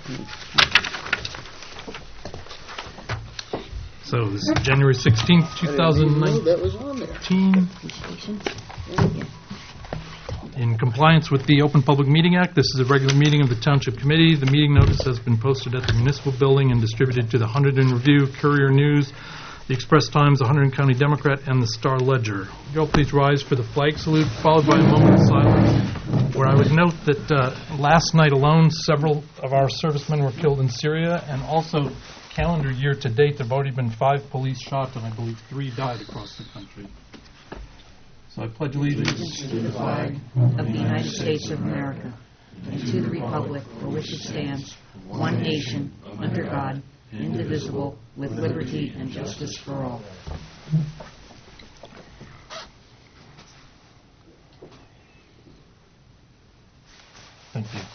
So this is January 16th, 2019. That was on there. In compliance with the Open Public Meeting Act, this is a regular meeting of the Township Committee. The meeting notice has been posted at the Municipal Building and distributed to the Hunterdon Review, Courier News, the Express Times, the Hunterdon County Democrat, and the Star Ledger. You all please rise for the flag salute, followed by a moment of silence, where I would note that last night alone, several of our servicemen were killed in Syria, and also calendar year to date, there have already been 5 police shot, and I believe 3 died across the country. So I pledge allegiance to the flag of the United States of America and to the republic for which it stands, one nation, under God, indivisible, with liberty and justice for all. Thank you.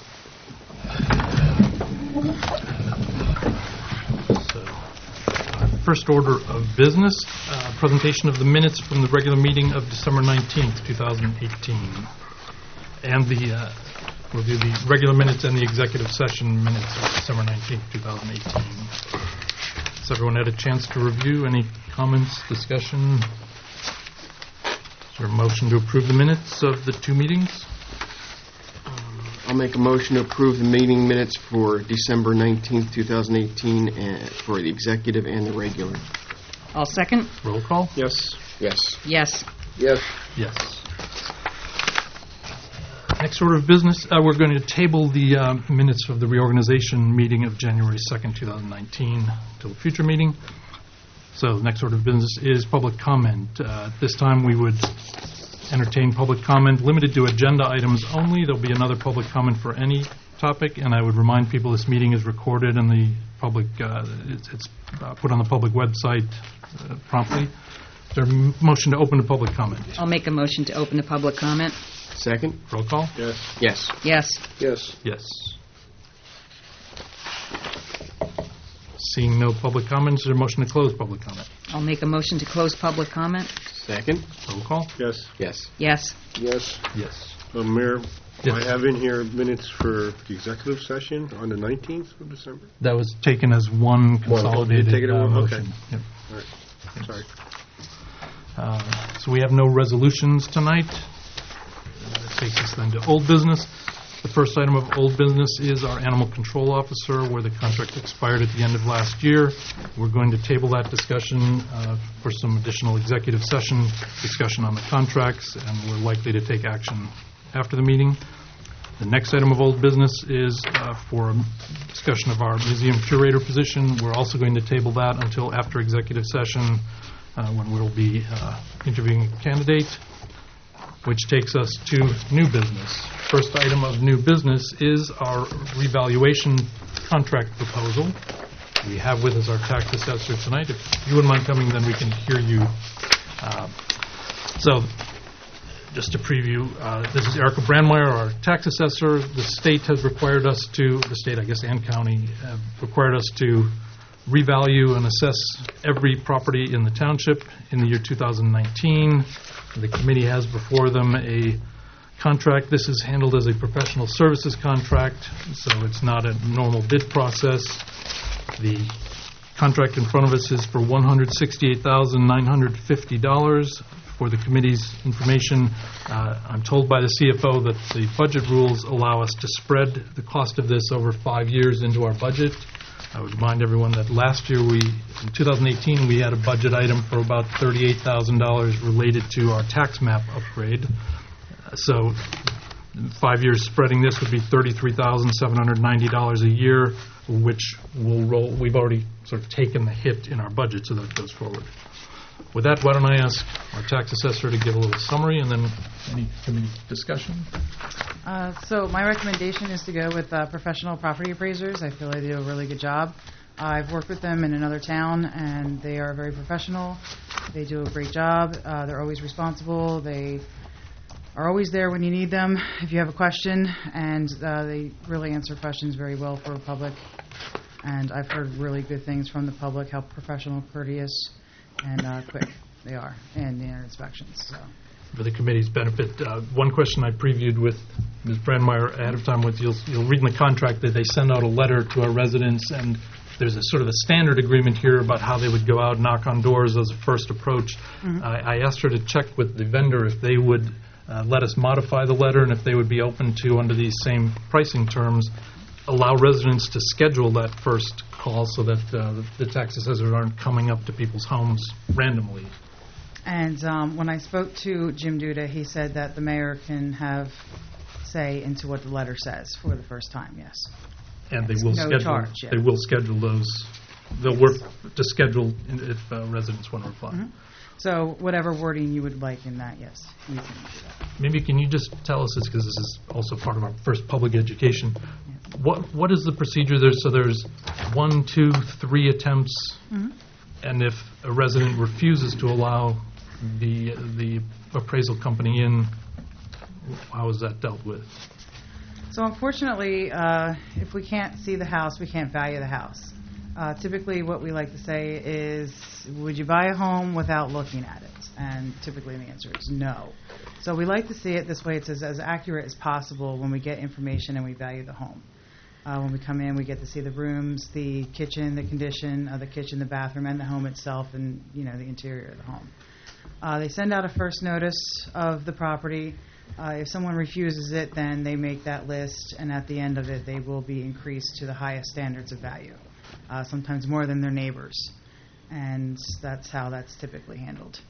First order of business, presentation of the minutes from the regular meeting of December 19th, 2018. And we'll do the regular minutes and the executive session minutes of December 19th, 2018. Has everyone had a chance to review? Any comments, discussion? Is there a motion to approve the minutes of the 2 meetings? I'll make a motion to approve the meeting minutes for December 19th, 2018, for the executive and the regular. I'll second. Roll call? Yes. Yes. Yes. Yes. Yes. Next order of business, we're going to table the minutes of the reorganization meeting of January 2nd, 2019 till a future meeting. So the next order of business is public comment. At this time we would entertain public comment limited to agenda items only. There'll be another public comment for any topic, and I would remind people this meeting is recorded and the public it's put on the public website promptly. Is there a motion to open to public comment? I'll make a motion to open to public comment. Second? Roll call? Yes. Yes. Yes. Yes. Yes. Seeing no public comments, is there a motion to close public comment? I'll make a motion to close public comment. Second? Roll call? Yes. Yes. Yes. Yes. Yes. Mayor, Yes. I have in here minutes for the executive session on the 19th of December. That was taken as one consolidated Take it in one? motion. Okay. Yep. All right. Sorry. So we have no resolutions tonight. That takes us then to old business. The first item of old business is our animal control officer, where the contract expired at the end of last year. We're going to table that discussion for some additional executive session discussion on the contracts, and we're likely to take action after the meeting. The next item of old business is for a discussion of our museum curator position. We're also going to table that until after executive session when we'll be interviewing a candidate, which takes us to new business. First item of new business is our revaluation contract proposal. We have with us our tax assessor tonight. If you wouldn't mind coming, then we can hear you. So, just to preview, this is Erica Brandmeier, our tax assessor. The state has required us to, the state, I guess, and county, have required us to revalue and assess every property in the township in the year 2019. The committee has before them a contract. This is handled as a professional services contract, so it's not a normal bid process. The contract in front of us is for $168,950. For the committee's information, I'm told by the CFO that the budget rules allow us to spread the cost of this over 5 years into our budget. I would remind everyone that last year, in 2018, we had a budget item for about $38,000 related to our tax map upgrade. So 5 years spreading this would be $33,790 a year, which will roll. We've already sort of taken the hit in our budget, so that goes forward. With that, why don't I ask our tax assessor to give a little summary and then any committee discussion? So my recommendation is to go with professional property appraisers. I feel they do a really good job. I've worked with them in another town, and they are very professional. They do a great job. They're always responsible. They are always there when you need them if you have a question, and they really answer questions very well for the public. And I've heard really good things from the public, how professional, courteous, and quick they are in their inspections. So for the committee's benefit, one question I previewed with Ms. Brandmeier ahead of time was you'll read in the contract that they send out a letter to our residents, and there's a sort of a standard agreement here about how they would go out, knock on doors as a first approach. I asked her to check with the vendor if they would let us modify the letter and if they would be open to, under these same pricing terms, allow residents to schedule that first call so that the tax assessors aren't coming up to people's homes randomly. And when I spoke to Jim Duda, he said that the mayor can have say into what the letter says for the first time, yes. And they will No schedule. charge, yeah. They will schedule those. They'll work to schedule if residents want to reply. So whatever wording you would like in that, yes, you can do that. Maybe can you just tell us, because this is also part of our first public education, what is the procedure there? So there's 1, 2, 3 attempts, and if a resident refuses to allow the appraisal company in, how is that dealt with? So unfortunately, if we can't see the house, we can't value the house. Typically, what we like to say is, would you buy a home without looking at it? And typically the answer is no. So we like to see it this way. It's as accurate as possible when we get information and we value the home. When we come in, we get to see the rooms, the kitchen, the condition of the kitchen, the bathroom, and the home itself, and the interior of the home. They send out a first notice of the property. If someone refuses it, then they make that list, and at the end of it, they will be increased to the highest standards of value, sometimes more than their neighbors. And that's how that's typically handled.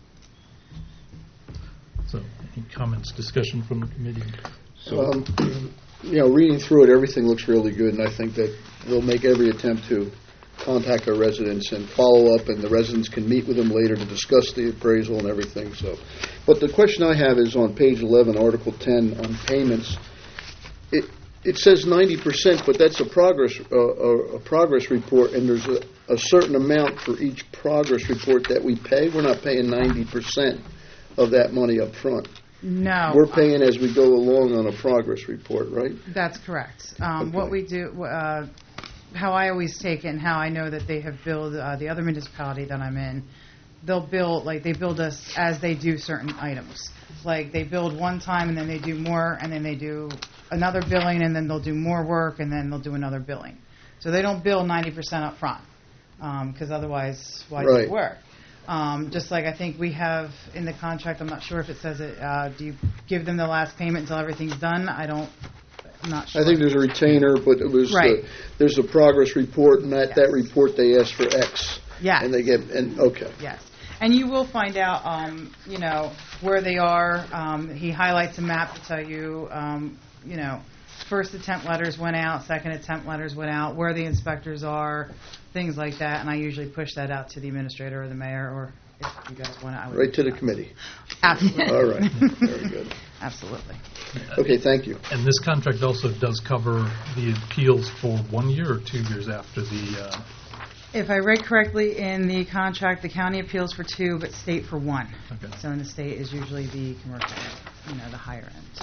So, any comments, discussion from the committee? So, reading through it, everything looks really good, and I think that they'll make every attempt to contact our residents and follow up, and the residents can meet with them later to discuss the appraisal and everything. So, but the question I have is on page 11, Article 10, on payments. It says 90%, but that's a progress report, and there's a certain amount for each progress report that we pay. We're not paying 90% of that money up front. No. We're paying as we go along on a progress report, right? That's correct. Okay. What we do, how I always take it and how I know that they have billed the other municipality that I'm in, they'll bill, they build us as they do certain items. Like they build one time and then they do more, and then they do another billing, and then they'll do more work, and then they'll do another billing. So they don't bill 90% up front, because otherwise, why do it work? Just like I think we have in the contract, I'm not sure if it says it, do you give them the last payment until everything's done? I'm not sure. I think there's a retainer, but it was Right. There's a progress report, and that report they ask for X. Yes. And they get, okay. Yes. And you will find out, where they are. He highlights a map to tell you, first attempt letters went out, second attempt letters went out, where the inspectors are, things like that. And I usually push that out to the administrator or the mayor, or if you guys want to. Right to the committee. Absolutely. All right. Very good. Absolutely. Okay, thank you. And this contract also does cover the appeals for 1 year or 2 years after the... If I read correctly in the contract, the county appeals for 2, but state for 1. Okay. So in the state is usually the commercial, the higher end.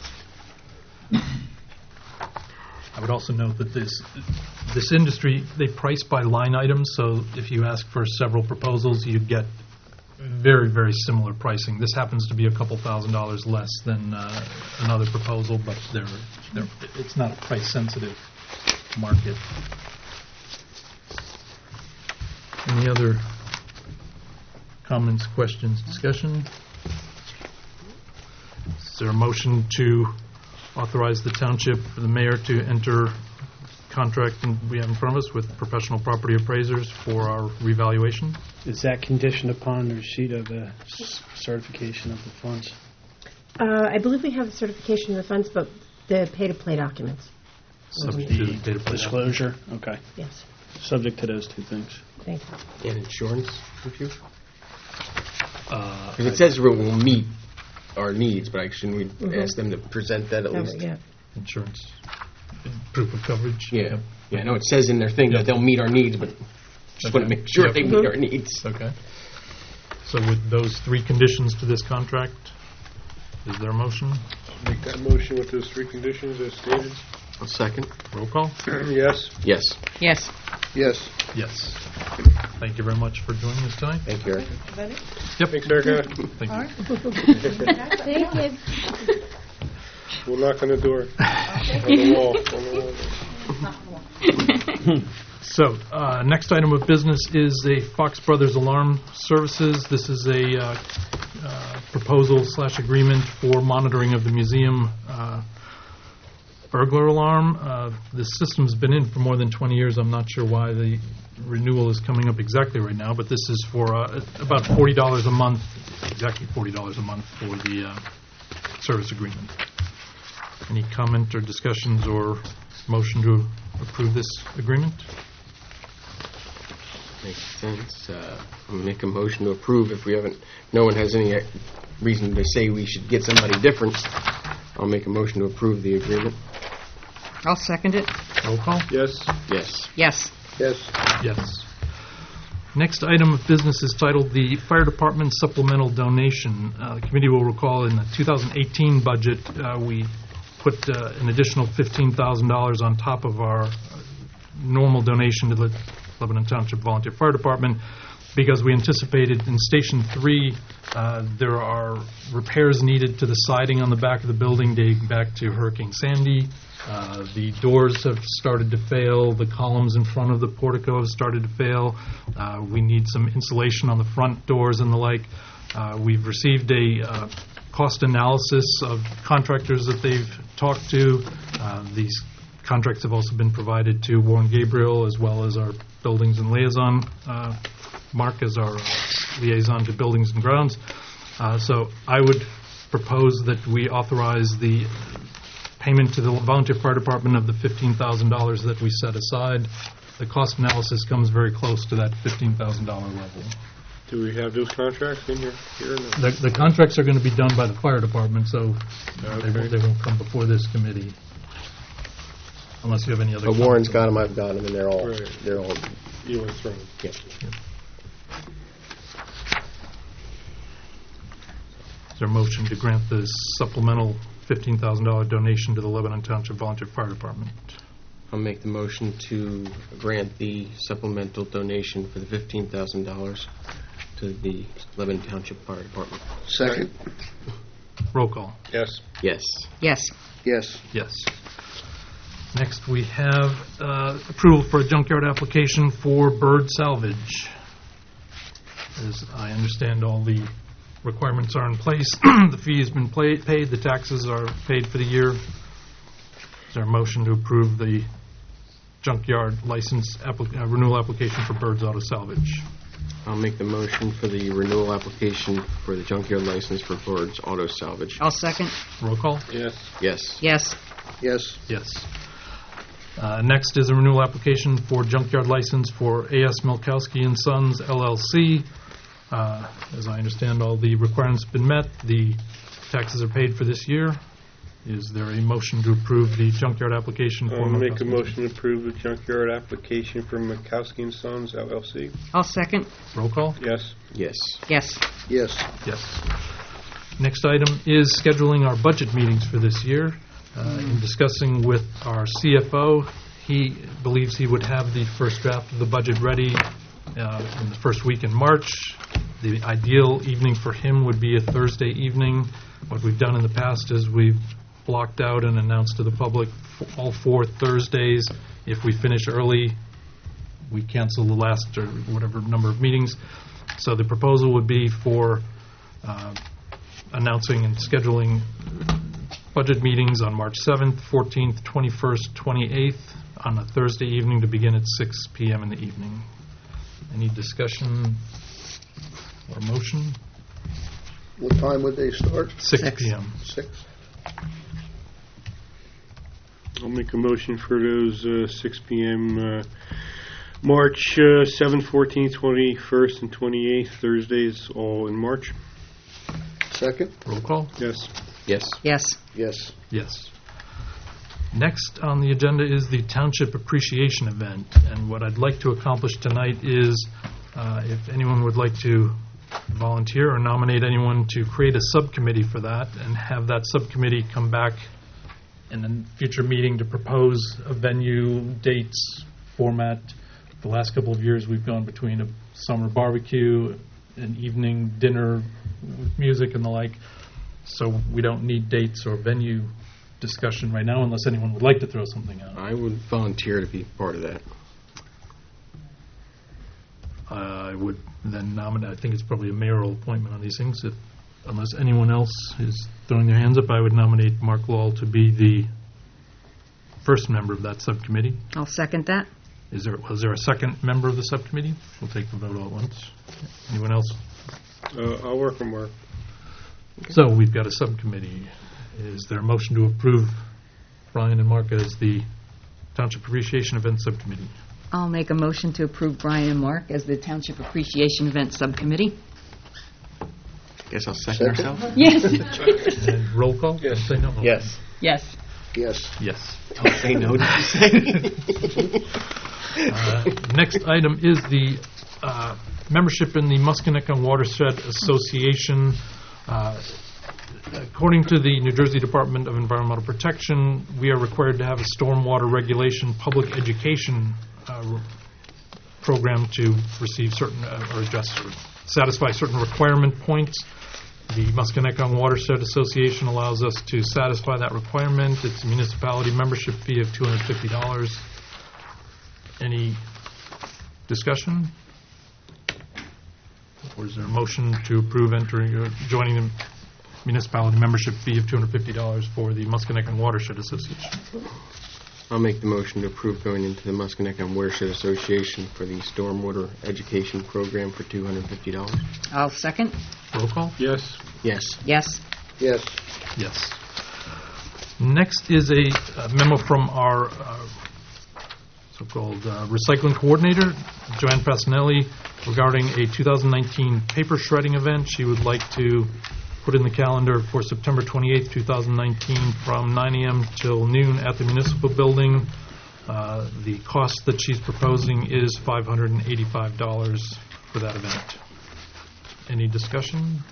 I would also note that this industry, they price by line items, so if you ask for several proposals, you get very, very similar pricing. This happens to be a couple $1,000s less than another proposal, but it's not a price-sensitive market. Any other comments, questions, discussion? Is there a motion to authorize the township, the mayor, to enter contract we have in front of us with professional property appraisers for our revaluation? Is that conditioned upon the receipt of the certification of the funds? I believe we have a certification of the funds, but the pay-to-play documents. Subject to the data play. Disclosure? Okay. Yes. Subject to those two things. Thank you. And insurance, if you? Because it says we'll meet our needs, but shouldn't we ask them to present that at least? Yeah. Insurance, proof of coverage? Yeah. Yeah, no, it says in their thing that they'll meet our needs, but just want to make sure they meet our needs. Okay. So with those 3 conditions to this contract, is there a motion? Make that motion with those 3 conditions as stated. A second. Roll call? Yes. Yes. Yes. Yes. Yes. Thank you very much for joining us tonight. Thank you, Eric. Yep. Thanks, Erica. Thank you. Thank you. We'll knock on the door. On the wall. So, next item of business is a Fox Brothers Alarm Services. This is a proposal/agreement for monitoring of the museum burglar alarm. This system's been in for more than 20 years. I'm not sure why the renewal is coming up exactly right now, but this is for about $40 a month, exactly $40 a month for the service agreement. Any comment or discussions or motion to approve this agreement? Makes sense. I'll make a motion to approve if no one has any reason to say we should get somebody different. I'll make a motion to approve the agreement. I'll second it. Roll call? Yes. Yes. Yes. Yes. Yes. Next item of business is titled the Fire Department Supplemental Donation. The committee will recall in the 2018 budget, we put an additional $15,000 on top of our normal donation to the Lebanon Township Volunteer Fire Department because we anticipated in Station 3 there are repairs needed to the siding on the back of the building dating back to Hurricane Sandy. The doors have started to fail. The columns in front of the portico have started to fail. We need some insulation on the front doors and the like. We've received a cost analysis of contractors that they've talked to. These contracts have also been provided to Warren Gabriel as well as our Buildings and Liaison, Mark as our liaison to Buildings and Grounds. So I would propose that we authorize the payment to the Volunteer Fire Department of the $15,000 that we set aside. The cost analysis comes very close to that $15,000 level. Do we have those contracts in here? Or no? The contracts are going to be done by the fire department, so Okay. they won't come before this committee. Unless you have any other But Warren's comments. got them, I've got them, and they're all, Right. You want to throw them? yeah. Is there a motion to grant the supplemental $15,000 donation to the Lebanon Township Volunteer Fire Department? I'll make the motion to grant the supplemental donation for the $15,000 to the Lebanon Township Fire Department. Second. Roll call. Yes. Yes. Yes. Yes. Yes. Next, we have approval for a junkyard application for bird salvage. As I understand, all the requirements are in place. The fee has been paid. The taxes are paid for the year. Is there a motion to approve the junkyard license renewal application for Birds Auto Salvage? I'll make the motion for the renewal application for the junkyard license for Birds Auto Salvage. I'll second. Roll call? Yes. Yes. Yes. Yes. Yes. Next is a renewal application for junkyard license for A.S. Milkowski and Sons, LLC. As I understand, all the requirements have been met. The taxes are paid for this year. Is there a motion to approve the junkyard application for I'll make a Milkowski? motion to approve the junkyard application for Mikowski and Sons, LLC. I'll second. Roll call? Yes. Yes. Yes. Yes. Yes. Next item is scheduling our budget meetings for this year. In discussing with our CFO, he believes he would have the first draft of the budget ready in the first week in March. The ideal evening for him would be a Thursday evening. What we've done in the past is we've blocked out and announced to the public all 4 Thursdays. If we finish early, we cancel the last or whatever number of meetings. So the proposal would be for announcing and scheduling budget meetings on March 7th, 14th, 21st, 28th on a Thursday evening to begin at 6 p.m. in the evening. Any discussion or motion? What time would they start? 6 p.m. 6? I'll make a motion for those 6 p.m. March 7th, 14th, 21st, and 28th Thursdays, all in March. Second? Roll call? Yes. Yes. Yes. Yes. Yes. Next on the agenda is the Township Appreciation Event. And what I'd like to accomplish tonight is, if anyone would like to volunteer or nominate anyone to create a subcommittee for that and have that subcommittee come back in a future meeting to propose a venue, dates, format, the last couple of years, we've gone between a summer barbecue, an evening dinner with music and the like, so we don't need dates or venue discussion right now unless anyone would like to throw something out. I would volunteer to be part of that. I would then nominate, I think it's probably a mayoral appointment on these things. Unless anyone else is throwing their hands up, I would nominate Mark Lowell to be the first member of that subcommittee. I'll second that. Was there a second member of the subcommittee? We'll take the vote all at once. Anyone else? I'll work for Mark. So we've got a subcommittee. Is there a motion to approve Brian and Mark as the Township Appreciation Event Subcommittee? I'll make a motion to approve Brian and Mark as the Township Appreciation Event Subcommittee. Guess I'll second Second. ourselves. Yes. And roll call? Yes. Say no. Yes. Yes. Yes. Yes. Don't say no. Did you say? Next item is the membership in the Musconetcong Watershed Association. According to the New Jersey Department of Environmental Protection, we are required to have a stormwater regulation public education program to receive certain or adjust or satisfy certain requirement points. The Musconetcong Watershed Association allows us to satisfy that requirement. It's a municipality membership fee of $250. Any discussion? Or is there a motion to approve entering or joining the municipality membership fee of $250 for the Musconetcong Watershed Association? I'll make the motion to approve going into the Musconetcong Watershed Association for the Stormwater Education Program for $250. I'll second. Roll call? Yes. Yes. Yes. Yes. Yes. Next is a memo from our so-called recycling coordinator, Joanne Fasinelli, regarding a 2019 paper shredding event. She would like to put in the calendar for September 28th, 2019 from 9 a.m. till noon at the municipal building. The cost that she's proposing is $585 for that event. Any discussion?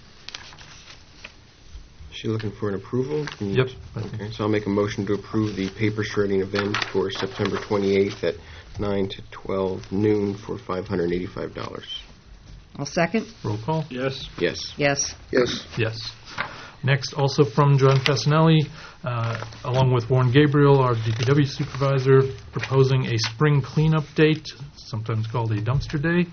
Is she looking for an approval? Yep. Okay, so I'll make a motion to approve the paper shredding event for September 28th at 9 to 12 noon for $585. I'll second. Roll call? Yes. Yes. Yes. Yes. Yes. Next, also from Joanne Fasinelli, along with Warren Gabriel, our DPW supervisor, proposing a spring cleanup date, sometimes called a dumpster day.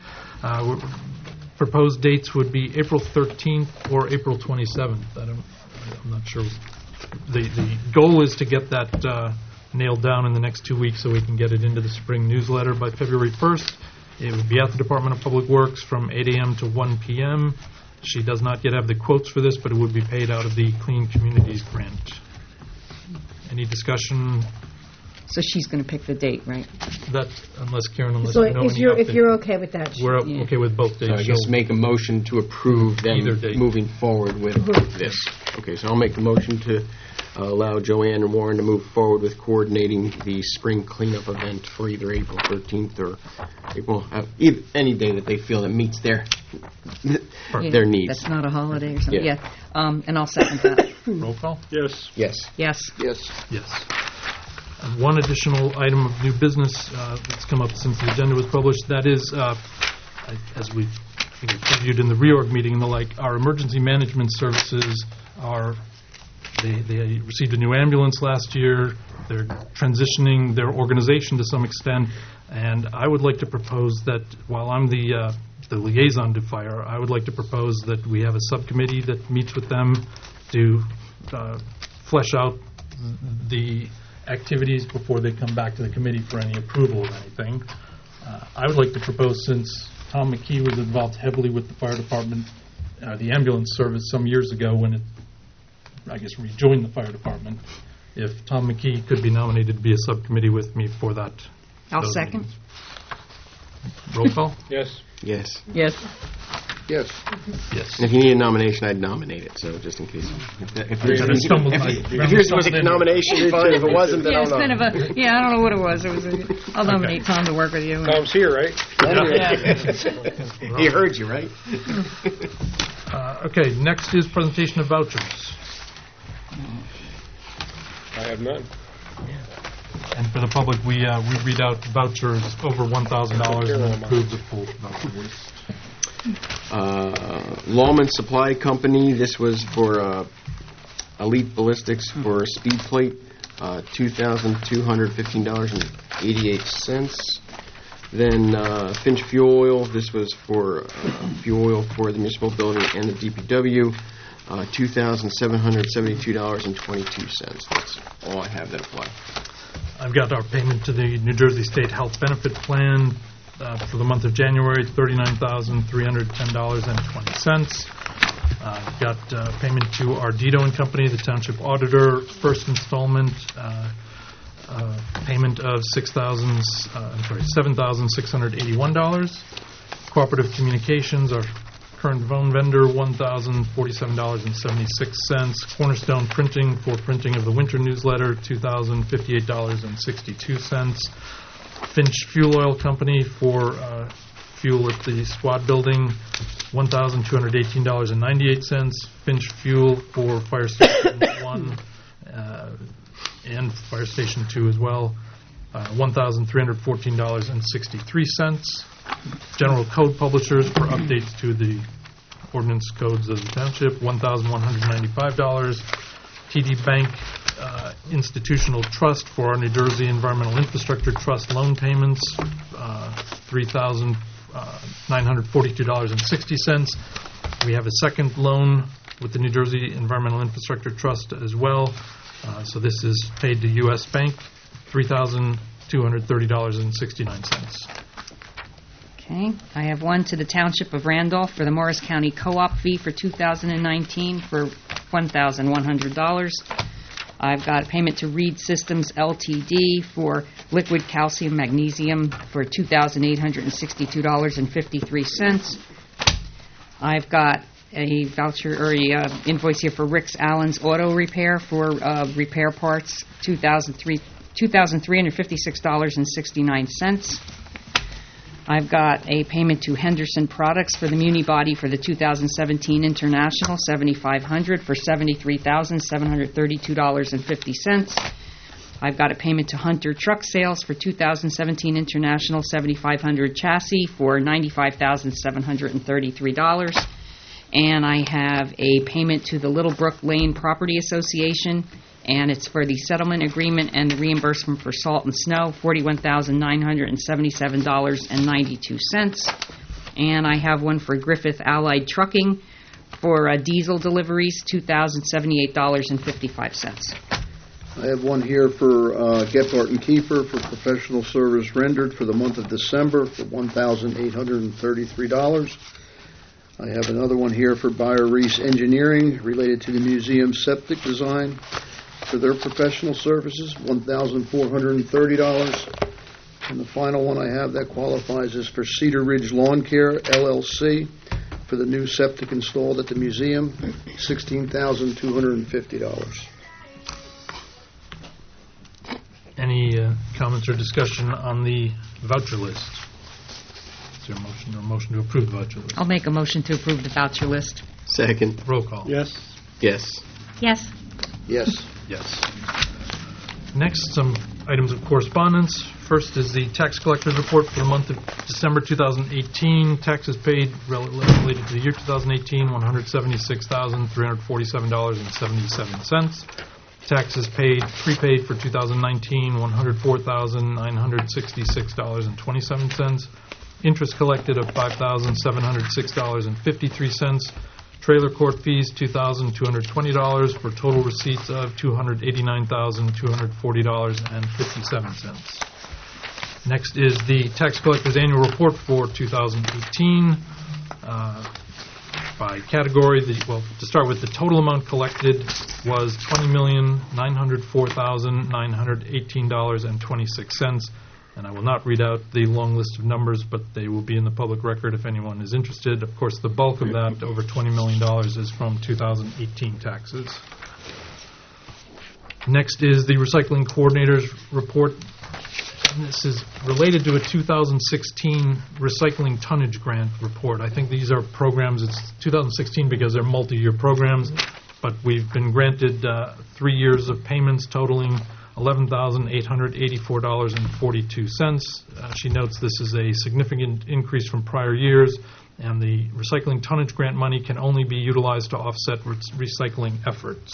Proposed dates would be April 13th or April 27th. I'm not sure. The goal is to get that nailed down in the next 2 weeks so we can get it into the spring newsletter by February 1st. It would be at the Department of Public Works from 8 a.m. to 1 p.m. She does not yet have the quotes for this, but it would be paid out of the Clean Communities grant. Any discussion? So she's going to pick the date, right? That, unless Karen, unless So you know if any you're, update. if you're okay with that, We're Yeah. okay with both dates. So I guess so- make a motion to approve Either them date. moving forward with this. Okay, so I'll make the motion to allow Joanne and Warren to move forward with coordinating the spring cleanup event for either April 13th or April, any day that they feel that meets their Yeah, needs. That's not a holiday or something. Yeah. Yeah. And I'll second that. Roll call? Yes. Yes. Yes. Yes. Yes. And one additional item of new business that's come up since the agenda was published, that is, as we previewed in the reorg meeting and the like, our emergency management services are, they received a new ambulance last year. They're transitioning their organization to some extent, and I would like to propose that while I'm the liaison to fire, I would like to propose that we have a subcommittee that meets with them to flesh out the activities before they come back to the committee for any approval of anything. I would like to propose, since Tom McKee was involved heavily with the fire department, the ambulance service some years ago when it, I guess, rejoined the fire department, if Tom McKee could be nominated to be a subcommittee with me for that. I'll those second. meetings. Roll call? Yes. Yes. Yes. Yes. Yes. And if you need a nomination, I'd nominate it, so just in case. I stumbled my- If yours was a nomination, fine. If it wasn't, then Yeah, I it's don't kind know. of a, yeah, I don't know what it was. I'll nominate Tom to work with you. Tom's here, right? He heard you, right? Okay, next is presentation of vouchers. I have none. And for the public, we read out vouchers over $1,000 and then approve the full voucher list. Lawman Supply Company, this was for Elite Ballistics for speed plate, $2,215.88. Then Finch Fuel Oil, this was for fuel oil for the municipal building and the DPW, $2,772.22. That's all I have that apply. I've got our payment to the New Jersey State Health Benefit Plan for the month of January, $39,310.20. I've got payment to Ardito and Company, the Township Auditor, first installment, payment of $7,681. Cooperative Communications, our current phone vendor, $1,047.76. Cornerstone Printing for printing of the winter newsletter, $2,058.62. Finch Fuel Oil Company for fuel at the squad building, $1,218.98. Finch Fuel for Fire Station 1 and Fire Station 2 as well, $1,314.63. General Code Publishers for updates to the ordinance codes of the township, $1,195. TD Bank Institutional Trust for our New Jersey Environmental Infrastructure Trust loan payments, $3,942.60. We have a second loan with the New Jersey Environmental Infrastructure Trust as well. So this is paid to U.S. Bank, $3,230.69. Okay. I have one to the Township of Randolph for the Morris County Co-op fee for 2019 for $1,100. I've got a payment to Reed Systems Ltd. for liquid calcium magnesium for $2,862.53. I've got a voucher or a invoice here for Rick's Allen's Auto Repair for repair parts, $2,356.69. I've got a payment to Henderson Products for the Muni Body for the 2017 International, $7,500 for $73,732.50. I've got a payment to Hunter Truck Sales for 2017 International, $7,500 chassis for $95,733. And I have a payment to the Little Brook Lane Property Association, and it's for the settlement agreement and the reimbursement for salt and snow, $41,977.92. And I have one for Griffith Allied Trucking for diesel deliveries, $2,078.55. I have one here for Gephardt and Kiefer for professional service rendered for the month of December for $1,833. I have another one here for Bayer Reese Engineering related to the museum septic design for their professional services, $1,430. And the final one I have that qualifies is for Cedar Ridge Lawn Care, LLC, for the new septic installed at the museum, $16,250. Any comments or discussion on the voucher list? Is there a motion to approve the voucher list? I'll make a motion to approve the voucher list. Second. Roll call. Yes. Yes. Yes. Yes. Yes. Next, some items of correspondence. First is the tax collector's report for the month of December 2018. Taxes paid related to the year 2018, $176,347.77. Taxes prepaid for 2019, $104,966.27. Interest collected of $5,706.53. Trailer court fees, $2,220 for total receipts of $289,240.57. Next is the tax collector's annual report for 2018. By category, to start with, the total amount collected was $20,904,918.26. And I will not read out the long list of numbers, but they will be in the public record if anyone is interested. Of course, the bulk of that, over $20 million, is from 2018 taxes. Next is the recycling coordinator's report. And this is related to a 2016 recycling tonnage grant report. I think these are programs. It's 2016 because they're multi-year programs, but we've been granted 3 years of payments totaling $11,884.42. She notes this is a significant increase from prior years, and the recycling tonnage grant money can only be utilized to offset recycling efforts.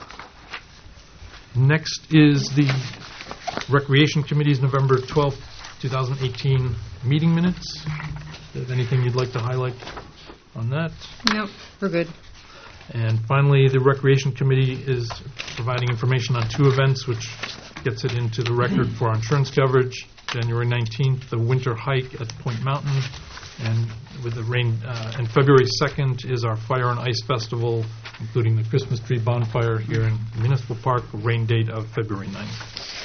Next is the Recreation Committee's November 12th, 2018 meeting minutes. Do you have anything you'd like to highlight on that? Nope, we're good. And finally, the Recreation Committee is providing information on 2 events, which gets it into the record for our insurance coverage. January 19th, the winter hike at Point Mountain, and with the rain. And February 2nd is our Fire and Ice Festival, including the Christmas tree bonfire here in Municipal Park, a rain date of February 9th.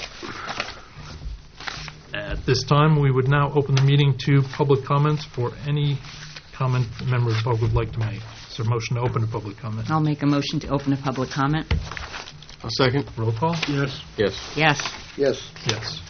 At this time, we would now open the meeting to public comments for any comment a member of the public would like to make. Is there a motion to open to public comment? I'll make a motion to open a public comment. I'll second. Roll call? Yes. Yes. Yes. Yes. Yes.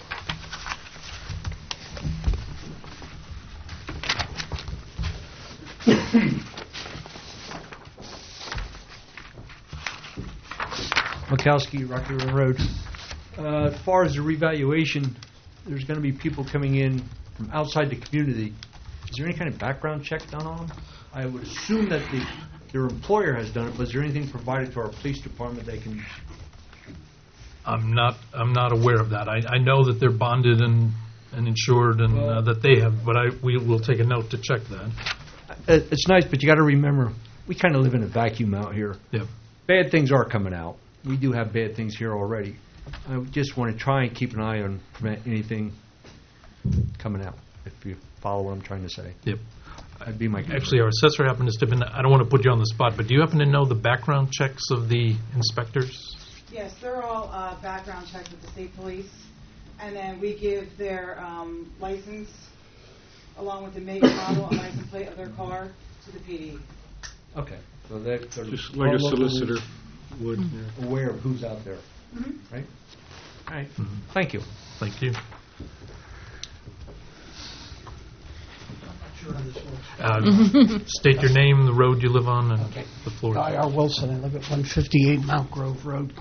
Mikowski, Rocky River Road. As far as the revaluation, there's going to be people coming in from outside the community. Is there any kind of background check done on them? I would assume that their employer has done it, but is there anything provided to our police department they can... I'm not aware of that. I know that they're bonded and insured and that they have, but we will take a note to check that. It's nice, but you got to remember, we kind of live in a vacuum out here. Yep. Bad things are coming out. We do have bad things here already. I just want to try and keep an eye on prevent anything coming out, if you follow what I'm trying to say. Yep. That'd be my concern. Actually, our assessor happened to step in. I don't want to put you on the spot, but do you happen to know the background checks of the inspectors? Yes, they're all background checked with the state police, and then we give their license along with the make and model and license plate of their car to the PD. Okay. So they're Just like a solicitor would. Yeah. aware of who's out there, Mm-hmm. right? All right. Thank you. Thank you. State your name, the road you live on, and the floor. Guy R. Wilson. I live at 158 Mount Grove Road.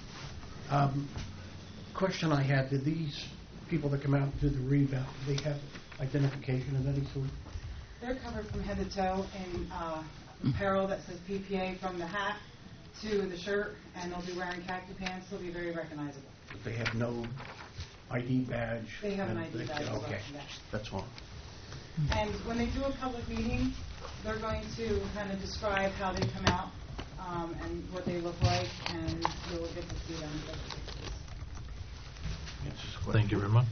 Question I had, do these people that come out and do the reval, do they have identification of any sort? They're covered from head to toe in apparel that says PPA from the hat to the shirt, and they'll be wearing khaki pants. They'll be very recognizable. But they have no ID badge? They have an ID badge as well, Okay, yes. that's all. And when they do a public meeting, they're going to kind of describe how they come out and what they look like, and you'll get to see them. Thank you very much.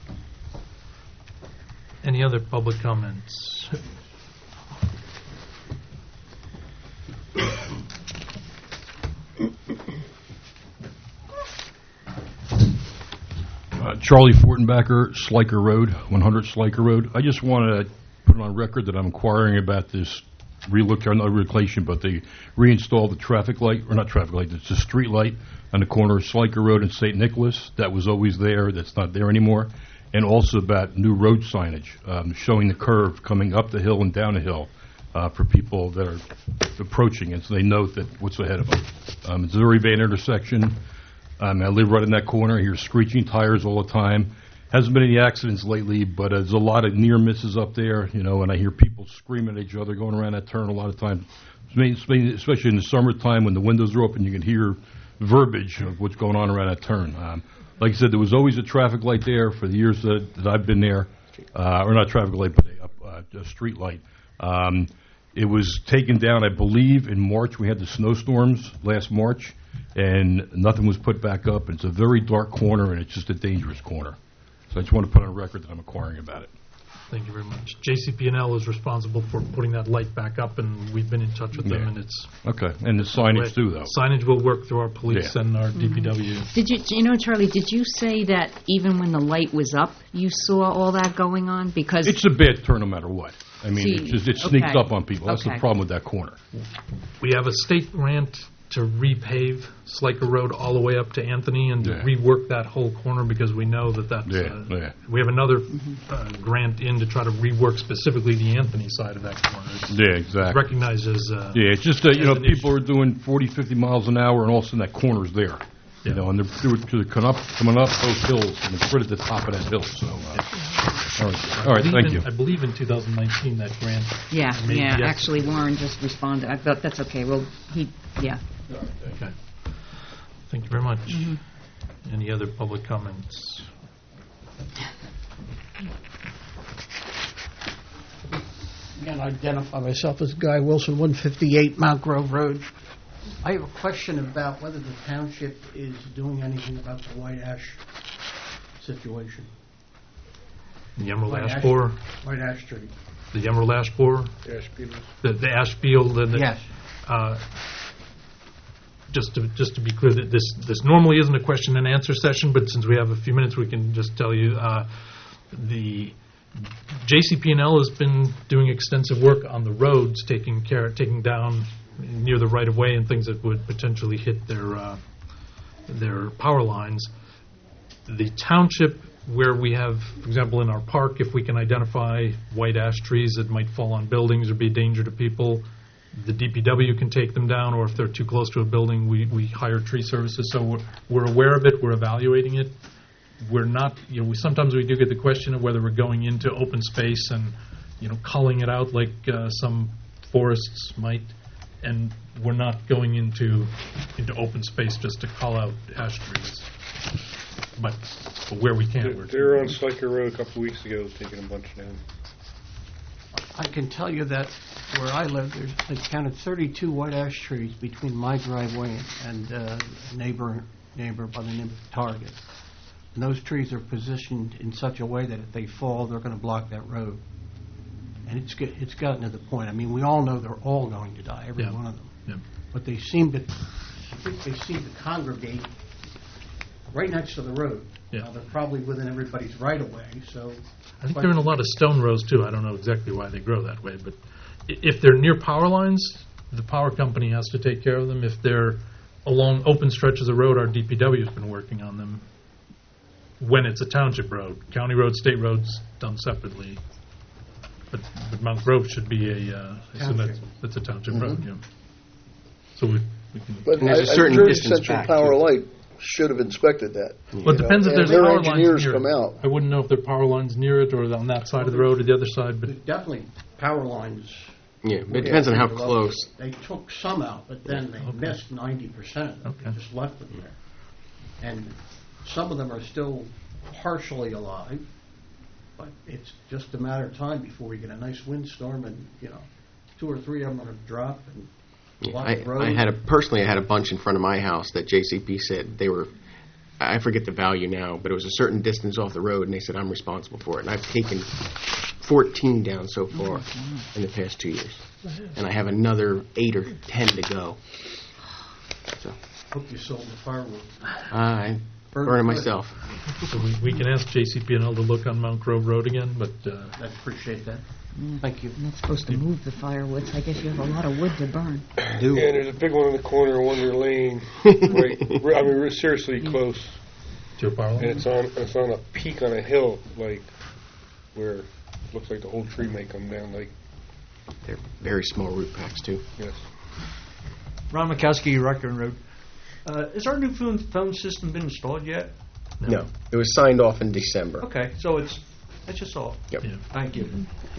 Any other public comments? Charlie Fortenbacher, Sliker Road, 100 Sliker Road. I just want to put it on record that I'm inquiring about this relocation, but they reinstalled the traffic light, or not traffic light, it's a street light on the corner of Sliker Road and St. Nicholas. That was always there, that's not there anymore. And also about new road signage, showing the curve coming up the hill and down the hill for people that are approaching it, so they know that what's ahead of them. It's a very bad intersection. I live right in that corner. I hear screeching tires all the time. Hasn't been any accidents lately, but there's a lot of near misses up there, you know, and I hear people screaming at each other going around that turn a lot of times, especially in the summertime when the windows are open, you can hear verbiage of what's going on around that turn. Like I said, there was always a traffic light there for the years that I've been there, or not traffic light, but a street light. It was taken down, I believe, in March. We had the snowstorms last March, and nothing was put back up. It's a very dark corner, and it's just a dangerous corner. So I just want to put on record that I'm inquiring about it. Thank you very much. JCP&L is responsible for putting that light back up, and we've been in touch with them, and it's... Okay, and the signage too, though. Signage will work through our police and our DPW. Did you know, Charlie, did you say that even when the light was up, you saw all that going on? Because it's a bad turn no matter what. I mean, it sneaks up on people. That's the problem with that corner. We have a state grant to repave Sliker Road all the way up to Anthony and to rework that whole corner because we know that's... We have another grant in to try to rework specifically the Anthony side of that corner. It's recognized as... it's just that, you know, people are doing 40, 50 miles an hour and all of a sudden that corner's there. You know, and they're coming up those hills, and it's right at the top of that hill, so, all right, thank you. I believe in 2019 that grant. Yeah, Maybe, yeah, yes. actually Warren just responded. I thought that's okay. Well, yeah. Okay. Thank you very much. Any other public comments? Again, identify myself as Guy Wilson, 158 Mount Grove Road. I have a question about whether the township is doing anything about the white ash situation. The emerald White ash borer? White ash tree. The emerald ash borer? Ash beetles. The ash field? Yes. Just to be clear, that this normally isn't a question and answer session, but since we have a few minutes, we can just tell you the JCP&L has been doing extensive work on the roads, taking down near the right of way and things that would potentially hit their power lines. The township, where we have, for example, in our park, if we can identify white ash trees that might fall on buildings or be a danger to people, the DPW can take them down, or if they're too close to a building, we hire tree services. So we're aware of it, we're evaluating it. We're not, sometimes we do get the question of whether we're going into open space and, culling it out like some forests might, and we're not going into open space just to cull out ash trees. But where we can, They were on Sliker Road a couple of weeks ago, taking a bunch down. I can tell you that where I live, I counted 32 white ash trees between my driveway and a neighbor by the name of Target. And those trees are positioned in such a way that if they fall, they're going to block that road. And it's gotten to the point. I mean, we all know they're all going to die, every one of them. Yeah. But I think they seem to congregate right next to the road. Yeah. Now, they're probably within everybody's right of way, so. I think they're in a lot of stone rows, too. I don't know exactly why they grow that way, but if they're near power lines, the power company has to take care of them. If they're along open stretches of road, our DPW has been working on them. When it's a township road, county road, state roads done separately. But Mount Grove should be that's a township road, yeah. So we can. But And there's a certain distance Central back, Power too. Light should have inspected that. Well, it depends if And there's their power lines engineers near it. come out. I wouldn't know if there are power lines near it or on that side of the road or the other side, but There's definitely power lines. Yeah, but it depends on how close. They took some out, but then they missed 90% of them. Okay. Just left them there. And some of them are still partially alive, but it's just a matter of time before we get a nice windstorm and, 2 or 3 of them are going to drop and block the road. I had a bunch in front of my house that JCP said they were, I forget the value now, but it was a certain distance off the road, and they said I'm responsible for it. And I've taken 14 down so far in the past 2 years. And I have another 8 or 10 to go. So Hope you sold the firewood. I burn it myself. so we can ask JCP&L to look on Mount Grove Road again, but I appreciate that. Thank you. You're not supposed to move the firewood, so I guess you have a lot of wood to burn. Yeah, there's a big one in the corner of Wonder Lane. Right, I mean, we're seriously close. to your power line. And it's on a peak on a hill, like, where it looks like the whole tree may come down, like, They're very small root packs, too. yes. Ron Mikowski, Rockhorn Road. Has our new phone system been installed yet? No, it was signed off in December. Okay, so that's just all. Yep. Yeah. Thank you.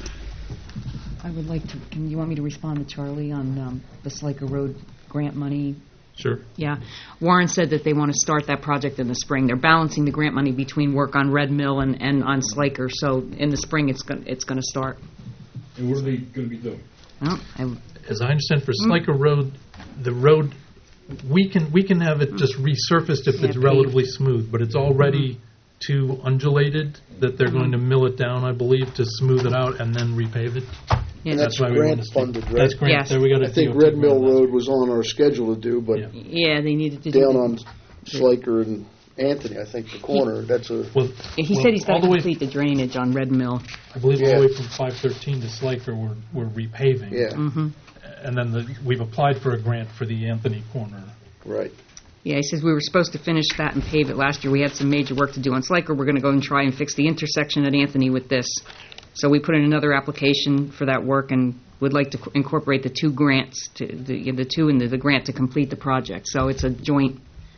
I would like to, you want me to respond to Charlie on the Sliker Road grant money? Sure. Yeah. Warren said that they want to start that project in the spring. They're balancing the grant money between work on Red Mill and on Sliker, so in the spring it's going to start. And what are they going to be doing? Well, As I understand, for Sliker Road, the road, we can have it just resurfaced if Yeah, it's relatively smooth, but it's already too undulated that they're going to mill it down, I believe, to smooth it out and then repave it. yeah, And that's why we want to grant funded, right? That's grant. Yes. There we got I think Red Mill Road was on our schedule to do, but Yeah. yeah, they needed to do down that. on Sliker and Anthony, I think the corner, that's a, Well, He said he's got all to the way, complete the drainage on Red Mill. I believe all Yeah. the way from 513 to Sliker, we're repaving. yeah, Mm-hmm. And then we've applied for a grant for the Anthony corner. right. Yeah, he says we were supposed to finish that and pave it last year. We had some major work to do on Sliker. We're going to go and try and fix the intersection at Anthony with this. So we put in another application for that work and would like to incorporate the two grants, the two and the grant to complete the project. So it's a joint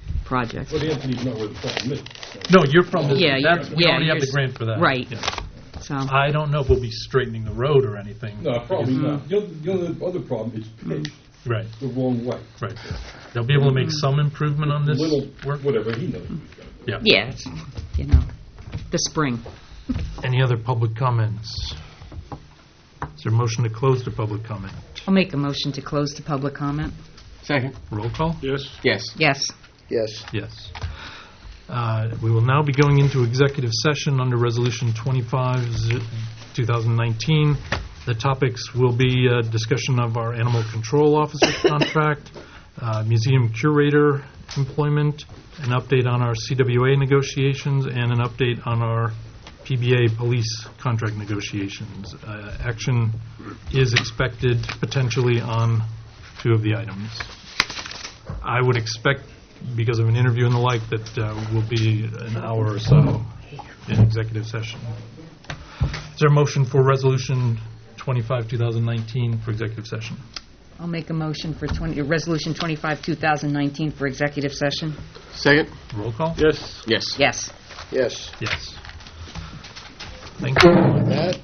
project. But Anthony's not where the problem is. No, you're from the, Yeah, that's, we yeah, already have you're the grant for that. Right. Yeah. So, I don't know if we'll be straightening the road or anything. No, probably not. The other problem is pitched Right, the wrong way. right. They'll be able to make some improvement on this Little, work. whatever, he knows. Yeah. yeah, it's, the spring. Any other public comments? Is there a motion to close the public comment? I'll make a motion to close the public comment. Second? Roll call? Yes? Yes. Yes. Yes. Yes. We will now be going into executive session under Resolution 25, 2019. The topics will be discussion of our animal control officer contract, museum curator employment, an update on our CWA negotiations, and an update on our PBA police contract negotiations. Action is expected potentially on 2 of the items. I would expect, because of an interview and the like, that will be an hour or so in executive session. Is there a motion for Resolution 25, 2019 for executive session? I'll make a motion for Resolution 25, 2019 for executive session. Second? Roll call? Yes? Yes. Yes. Yes. Yes. Thank you. That